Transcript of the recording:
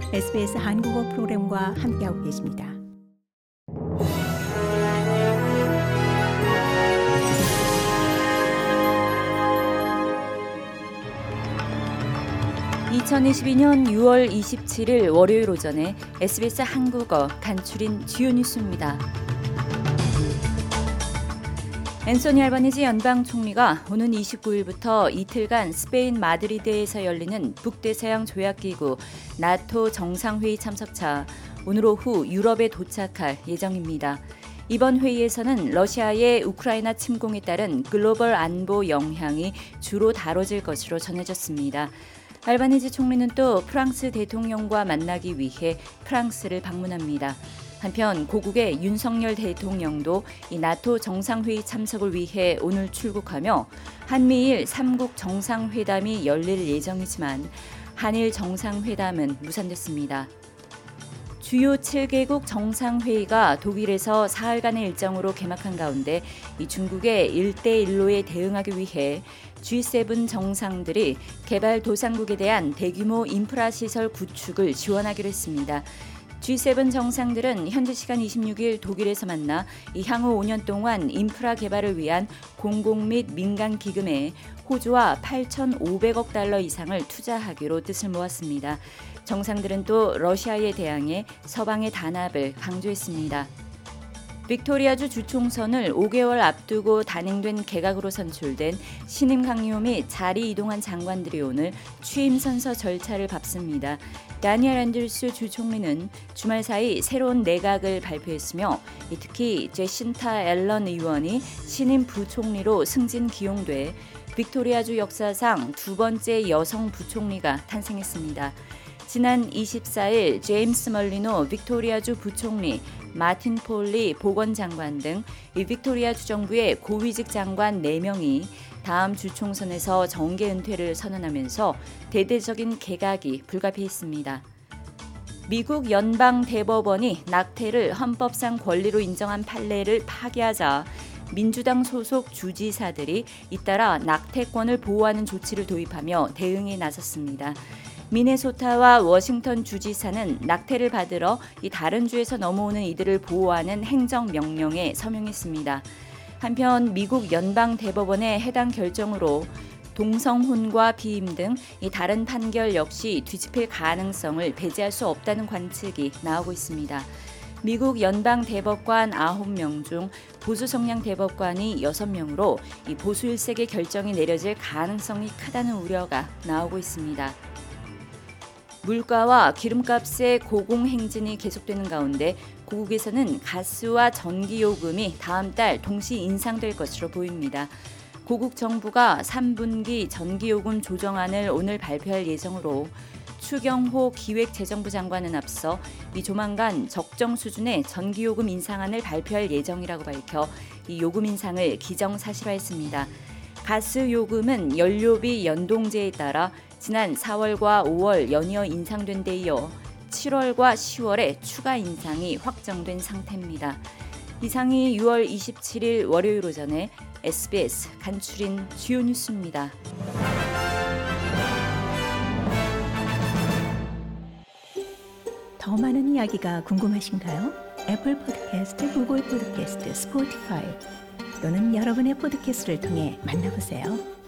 SBS 한국어 프로그램과 함께하고 계십니다. (2022년 6월 27일) 월요일 오전에 SBS 한국어 간추린 주요 뉴스입니다. 앤소니 알바니지 연방 총리가 오는 29일부터 이틀간 스페인 마드리드에서 열리는 북대서양 조약기구 나토 정상회의 참석차 오늘 오후 유럽에 도착할 예정입니다. 이번 회의에서는 러시아의 우크라이나 침공에 따른 글로벌 안보 영향이 주로 다뤄질 것으로 전해졌습니다. 알바니지 총리는 또 프랑스 대통령과 만나기 위해 프랑스를 방문합니다. 한편 고국의 윤석열 대통령도 이 나토 정상회의 참석을 위해 오늘 출국하며 한미일 3국 정상회담이 열릴 예정이지만 한일 정상회담은 무산됐습니다. 주요 7개국 정상회의가 독일에서 사흘간의 일정으로 개막한 가운데 이 중국의 1대1로에 대응하기 위해 G7 정상들이 개발도상국에 대한 대규모 인프라 시설 구축을 지원하기로 했습니다. G7 정상들은 현지 시간 26일 독일에서 만나 이 향후 5년 동안 인프라 개발을 위한 공공 및 민간 기금에 호주와 8,500억 달러 이상을 투자하기로 뜻을 모았습니다. 정상들은 또 러시아에 대항해 서방의 단합을 강조했습니다. 빅토리아주 주총선을 5개월 앞두고 단행된 개각으로 선출된 신임 강요 및 자리 이동한 장관들이 오늘 취임 선서 절차를 밟습니다. 다니엘 앤더스 주총리는 주말 사이 새로운 내각을 발표했으며 특히 제신타 앨런 의원이 신임 부총리로 승진 기용돼 빅토리아주 역사상 두 번째 여성 부총리가 탄생했습니다. 지난 24일 제임스 멀리노 빅토리아주 부총리, 마틴 폴리 보건장관 등 이 빅토리아주 정부의 고위직 장관 4명이 다음 주총선에서 정계 은퇴를 선언하면서 대대적인 개각이 불가피했습니다. 미국 연방대법원이 낙태를 헌법상 권리로 인정한 판례를 파기하자 민주당 소속 주지사들이 잇따라 낙태권을 보호하는 조치를 도입하며 대응에 나섰습니다. 미네소타와 워싱턴 주지사는 낙태를 받으러 이 다른 주에서 넘어오는 이들을 보호하는 행정명령에 서명했습니다. 한편 미국 연방대법원의 해당 결정으로 동성혼과 비임 등 이 다른 판결 역시 뒤집힐 가능성을 배제할 수 없다는 관측이 나오고 있습니다. 미국 연방대법관 9명 중 보수 성향 대법관이 6명으로 이 보수 일색의 결정이 내려질 가능성이 크다는 우려가 나오고 있습니다. 물가와 기름값의 고공행진이 계속되는 가운데 고국에서는 가스와 전기요금이 다음 달 동시 인상될 것으로 보입니다. 고국 정부가 3분기 전기요금 조정안을 오늘 발표할 예정으로 추경호 기획재정부 장관은 앞서 이 조만간 적정 수준의 전기요금 인상안을 발표할 예정이라고 밝혀 이 요금 인상을 기정사실화했습니다. 가스 요금은 연료비 연동제에 따라 지난 4월과 5월 연이어 인상된 데 이어 7월과 10월에 추가 인상이 확정된 상태입니다. 이상이 6월 27일 월요일 오전에 SBS 간추린 주요 뉴스입니다. 더 많은 이야기가 궁금하신가요? 애플 팟캐스트, 구글 팟캐스트, 스포티파이 또는 여러분의 팟캐스트를 통해 만나보세요.